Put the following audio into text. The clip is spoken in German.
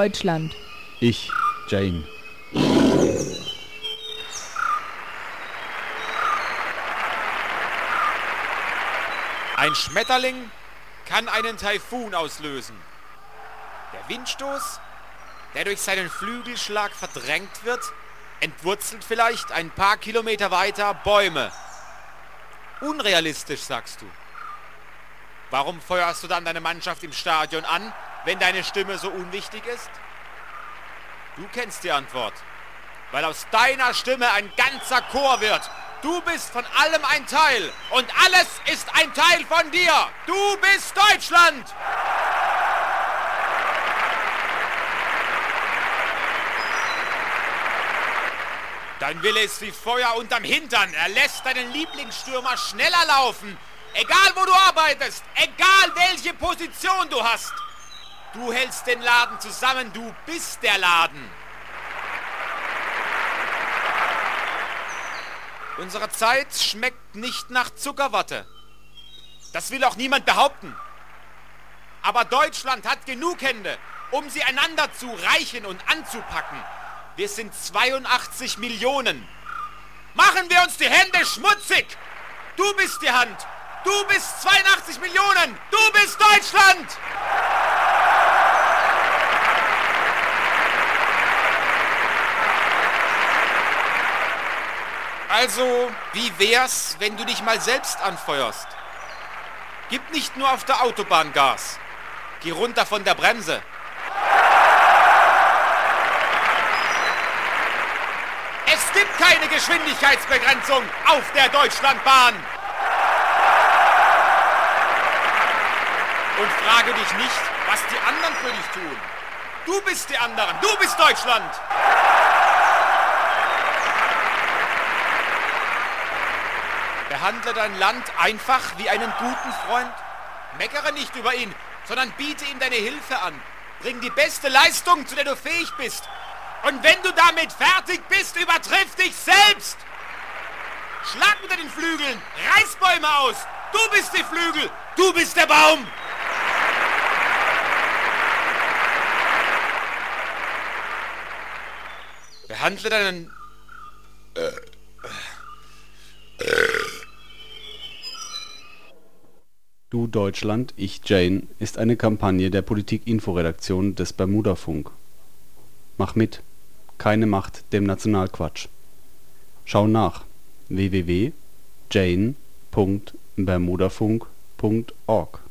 Deutschland. Ich, Jane. Ein Schmetterling kann einen Taifun auslösen. Der Windstoß, der durch seinen Flügelschlag verdrängt wird, entwurzelt vielleicht ein paar Kilometer weiter Bäume. Unrealistisch, sagst du. Warum feuerst du dann deine Mannschaft im Stadion an, wenn deine Stimme so unwichtig ist? Du kennst die Antwort. Weil aus deiner Stimme ein ganzer Chor wird. Du bist von allem ein Teil und alles ist ein Teil von dir. Du bist Deutschland! Dein Wille ist wie Feuer unterm Hintern. Er lässt deinen Lieblingsstürmer schneller laufen. Egal wo du arbeitest, egal welche Position du hast. Du hältst den Laden zusammen, du bist der Laden. Unsere Zeit schmeckt nicht nach Zuckerwatte. Das will auch niemand behaupten. Aber Deutschland hat genug Hände, um sie einander zu reichen und anzupacken. Wir sind 82 Millionen. Machen wir uns die Hände schmutzig. Du bist die Hand. Du bist 82 Millionen. Du bist Deutschland. Also, wie wär's, wenn du dich mal selbst anfeuerst? Gib nicht nur auf der Autobahn Gas. Geh runter von der Bremse. Es gibt keine Geschwindigkeitsbegrenzung auf der Deutschlandbahn. Und frage dich nicht, was die anderen für dich tun. Du bist die anderen. Du bist Deutschland. Behandle dein Land einfach wie einen guten Freund. Meckere nicht über ihn, sondern biete ihm deine Hilfe an. Bring die beste Leistung, zu der du fähig bist. Und wenn du damit fertig bist, übertriff dich selbst. Schlag unter den Flügeln, reiß Bäume aus. Du bist die Flügel, du bist der Baum. Behandle deinen... Du Deutschland, ich Jane ist eine Kampagne der Politik-Info-Redaktion des Bermuda-Funk. Mach mit. Keine Macht dem Nationalquatsch. Schau nach www.jane.bermudafunk.org